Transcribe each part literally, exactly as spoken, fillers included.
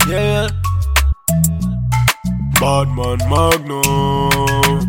Yeah. Badman Magnum.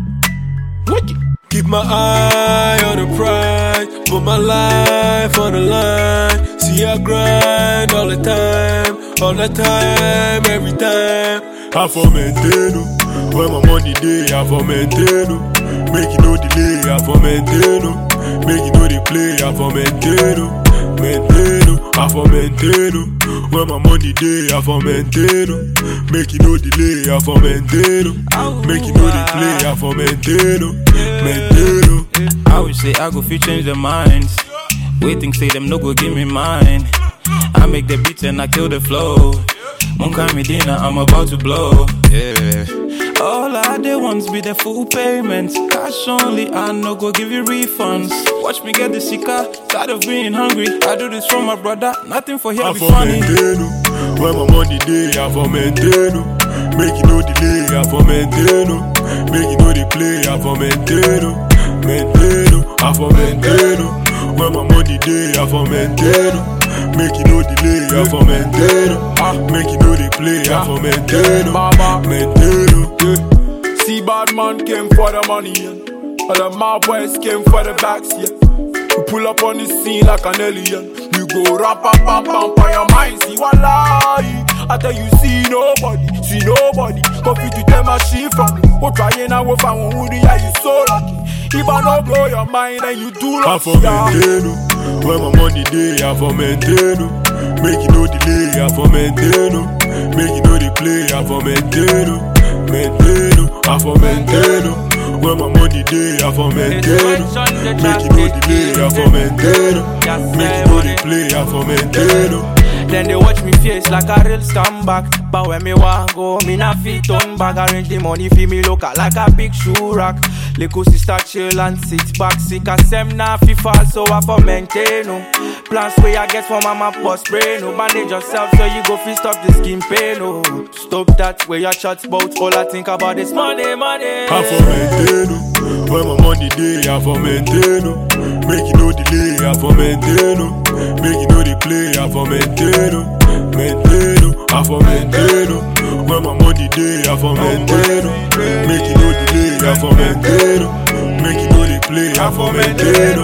Keep my eye on the prize, put my life on the line. See I grind all the time, all the time, every time. I for maintain, when my money day, I for maintain. Make it no delay, I for maintain. Make it no play, I for maintain. Maintain, I for maintain. When my money day, I for maintain. Make it no delay, I for maintain. Make it no play, I for maintain. Maintain. I would say I go fit change their minds. Waiting say them no go give me mine. I make the beats and I kill the flow. Monka Medina, I'm about to blow. Yeah. All I did once be the full payments. Cash only, I no go give you refunds. Watch me get the sicker, tired of being hungry. I do this for my brother, nothing for here I be for funny. maintain, when my money day, I for maintain. Make it no delay, I for maintain. Make it no play, I for maintain. Maintain, I for maintain. When my money day, I for maintain. Make it no delay, I for maintain. Make it no play, I for maintain. Maintain. See, bad man came for the money, yeah. All the my boys came for the backs, yeah. We pull up on the scene like an alien. We go rap, pam, pam, pam, on your mind. See what lie? I tell you, see nobody, see nobody. Coffee to tell my shit from me. What trying now if I want woody, yeah, you so lucky. If I don't blow your mind, then you do lucky. I for maintain, when my money day, I for maintain. Make it no delay, I for maintain. Make it no play, I for maintain. Maintain, I for maintain. When my money day, I for maintain. Make it no delay, I for maintain. Make it no play, I for maintain. Then they watch me face like a real scumbag. But when me want go, me na fit turn back. Arrange the money for me look like a big shoe rack. Little sister chill and sit back. Sick as them na fi fall, so I for maintain. No. Plans where I get from mama post brain. No. Manage yourself so you go fi stop the skin pain. No. Stop that where your shots bout. All I think about is money, money. I for maintain, when my money day, I for maintain. Make it no delay, I for maintain. Make it no play, I for maintain. Maintain, I for maintain. When my money day, I for maintain. Make it no delay, I for maintain. Make it no play, I for maintain.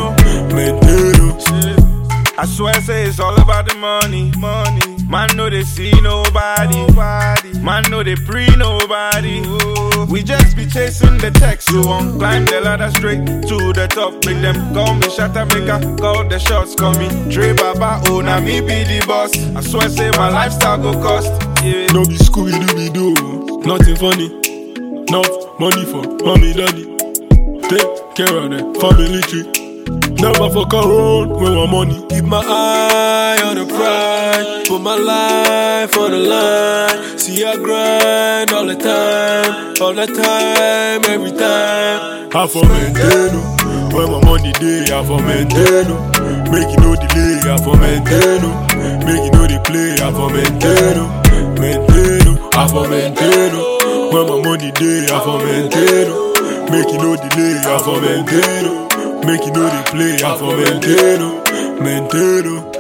Maintain. I swear say it's all about the money, money. Man know they see nobody, nobody. Man know they pre nobody. Ooh. We just be chasing the text, so on climb the ladder straight to the top. Make them call me shatter maker, call the shots, call me Dre Baba. Oh, now me be the boss. I swear say my lifestyle go cost. Yeah. No be Scooby Dooby Doo, nothing funny. Not money for mommy daddy. Take care of the family tree. Never fuck around with my money. Keep my eye on the prize, put my life on the line. See I grind all the time, all the time, every time. I for maintain, when my money day, I for maintain. Make it no delay, I for maintain. Make it no play, I for maintain. Maintain, I for maintain. When my money day, I for maintain. Make it no delay, I for maintain. Make it no play, I for maintain, maintain.